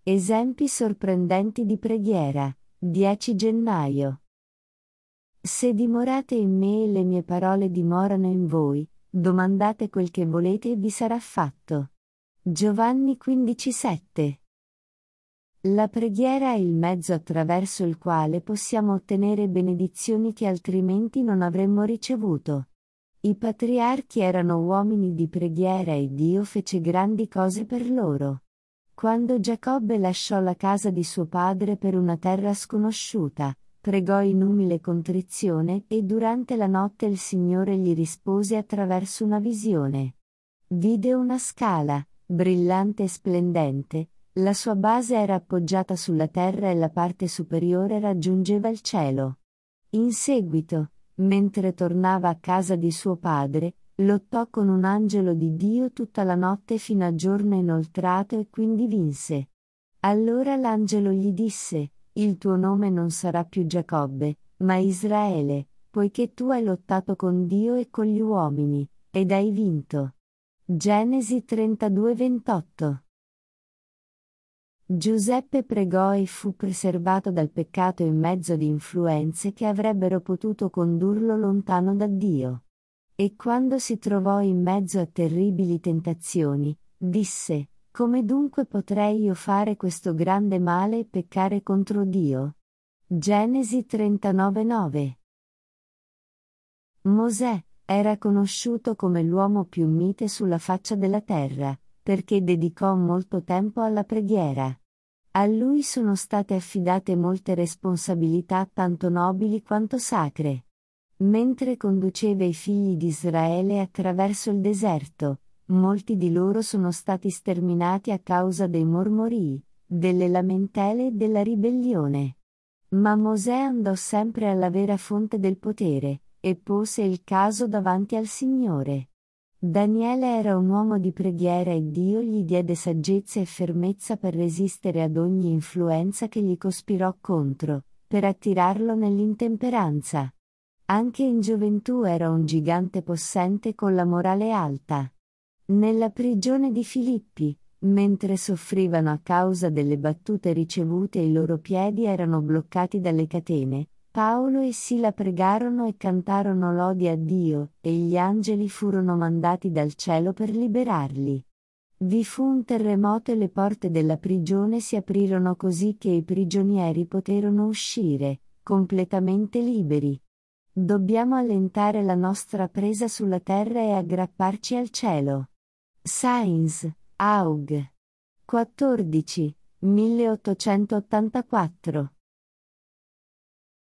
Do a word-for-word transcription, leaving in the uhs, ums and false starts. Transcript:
Esempi sorprendenti di preghiera. dieci gennaio. Se dimorate in me e le mie parole dimorano in voi, domandate quel che volete e vi sarà fatto. Giovanni quindici sette. La preghiera è il mezzo attraverso il quale possiamo ottenere benedizioni che altrimenti non avremmo ricevuto. I patriarchi erano uomini di preghiera e Dio fece grandi cose per loro. Quando Giacobbe lasciò la casa di suo padre per una terra sconosciuta, pregò in umile contrizione e durante la notte il Signore gli rispose attraverso una visione. Vide una scala, brillante e splendente, la sua base era appoggiata sulla terra e la parte superiore raggiungeva il cielo. In seguito, mentre tornava a casa di suo padre, lottò con un angelo di Dio tutta la notte fino a giorno inoltrato e quindi vinse. Allora l'angelo gli disse: il tuo nome non sarà più Giacobbe, ma Israele, poiché tu hai lottato con Dio e con gli uomini, ed hai vinto. Genesi trentadue ventotto. Giuseppe pregò e fu preservato dal peccato in mezzo ad influenze che avrebbero potuto condurlo lontano da Dio. E quando si trovò in mezzo a terribili tentazioni, disse: come dunque potrei io fare questo grande male e peccare contro Dio? Genesi trentanove nove. Mosè era conosciuto come l'uomo più mite sulla faccia della terra, perché dedicò molto tempo alla preghiera. A lui sono state affidate molte responsabilità tanto nobili quanto sacre. Mentre conduceva i figli di Israele attraverso il deserto, molti di loro sono stati sterminati a causa dei mormorii, delle lamentele e della ribellione. Ma Mosè andò sempre alla vera fonte del potere, e pose il caso davanti al Signore. Daniele era un uomo di preghiera e Dio gli diede saggezza e fermezza per resistere ad ogni influenza che gli cospirò contro, per attirarlo nell'intemperanza. Anche in gioventù era un gigante possente con la morale alta. Nella prigione di Filippi, mentre soffrivano a causa delle battute ricevute e i loro piedi erano bloccati dalle catene, Paolo e Sila pregarono e cantarono lodi a Dio, e gli angeli furono mandati dal cielo per liberarli. Vi fu un terremoto e le porte della prigione si aprirono così che i prigionieri poterono uscire, completamente liberi. Dobbiamo allentare la nostra presa sulla terra e aggrapparci al cielo. Sainz, Aug. quattordici, milleottocentottantaquattro.